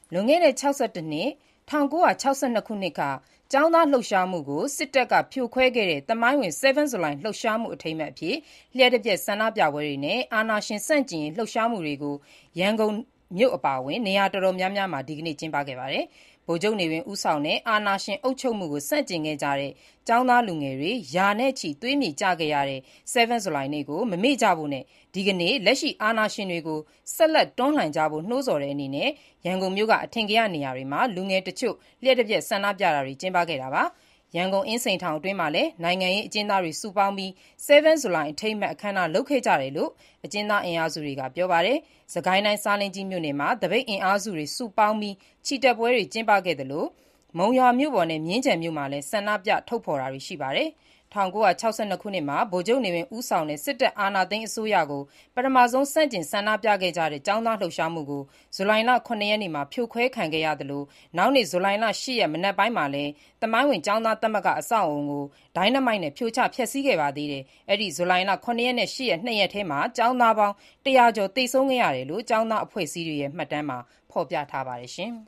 လွန်ခဲ့တဲ့61နှစ်1962ခုနှစ်ကကျောင်းသားလှုပ်ရှားမှုကိုစစ်တပ်ကဖြိုခွဲခဲ့တဲ့သမိုင်းဝင်7 ဇူလိုင်လှုပ်ရှားမှုအထိမ်းအမှတ်အဖြစ်လျှပ်တပြက်ဆန္ဒပြပွဲတွေနဲ့အာဏာရှင်ဆန့်ကျင်ရေးလှုပ်ရှားမှုတွေကိုရန်ကုန်မြို့အပါအဝင်နေရာတော်တော်များများမှာဒီကနေ့ကျင်းပခဲ့ပါတယ်။ ဗိုလ်ချုပ်နေဝင်းဦးဆောင်တဲ့အာဏာရှင်အုပ်ချုပ်မှုကိုဆန့်ကျင်ခဲ့ကြတဲ့ကျောင်းသားလူငယ်တွေရာနဲ့ချီသွေးမြေကျခဲ့ရတဲ့7 ဇူလိုင်နေ့ကိုမမေ့ကြဖို့နဲ့ဒီကနေ့လက်ရှိအာဏာရှင်တွေကိုဆက်လက်တွန်းလှန်ကြဖို့နှိုးဆော်တဲ့အနေနဲ့ရန်ကုန်မြို့ကအထင်ကရနေရာတွေမှာလူငယ်တချို့လျှပ်တပြက်ဆန္ဒပြတာတွေကျင်းပခဲ့တာပါ။ရန်ကုန်အင်းစိန်ထောင်အတွင်းမှာလည်းနိုင်ငံရေးအကျဉ်းသားတွေစုပေါင်းပြီး7 ဇူလိုင်အထိမ်းအမှတ်အခမ်းအနားလုပ်ခဲ့ကြတယ်လို့အကျဉ်းသားအင်အားစုတွေကပြောပါတယ်။စစ်ကိုင်းတိုင်းဆားလင်းကြီးမြို့နယ်မှာသပိတ်အင်အားစုတွေစုပေါင်းပြီးချီတက်ပွဲတွေကျင်းပခဲ့သလိုမုံရွာမြို့ပေါ်နဲ့မြင်းခြံမြို့မှာလည်းဆန္ဒပြထုတ်ဖော်တာတွေရှိပါတယ်။1962ခုနှစ်မှာဗိုလ်ချုပ်နေဝင်းဦးဆောင်တဲ့စစ်တပ်အာဏာသိမ်းအစိုးရကိုပထမဆုံးဆန့်ကျင်ဆန္ဒပြခဲ့ကြတဲ့ကျောင်းသားလှုပ်ရှားမှုကိုဇူလိုင်လ9ရက်နေ့မှာဖြိုခွဲခံခဲ့ရသလိုနောက်နေ့ဇူလိုင်လ10ရက်မနက်ပိုင်းမှာလည်းသမိုင်းဝင်ကျောင်းသားသမဂ္ဂအဆောက်အအုံကိုဒိုင်းနမိုက်နဲ့ဖြိုချဖျက်ဆီးခဲ့ပါသေးတယ်။အဲ့ဒီဇူလိုင်လ9ရက်နဲ့10ရက်2ရက်ထဲမှာကျောင်းသားပေါင်း100ကျော်သေဆုံးခဲ့ရတယ်လို့ကျောင်းသားအဖွဲ့အစည်းတွေရဲ့မှတ်တမ်းမှာဖော်ပြထားပါတယ်ရှင်။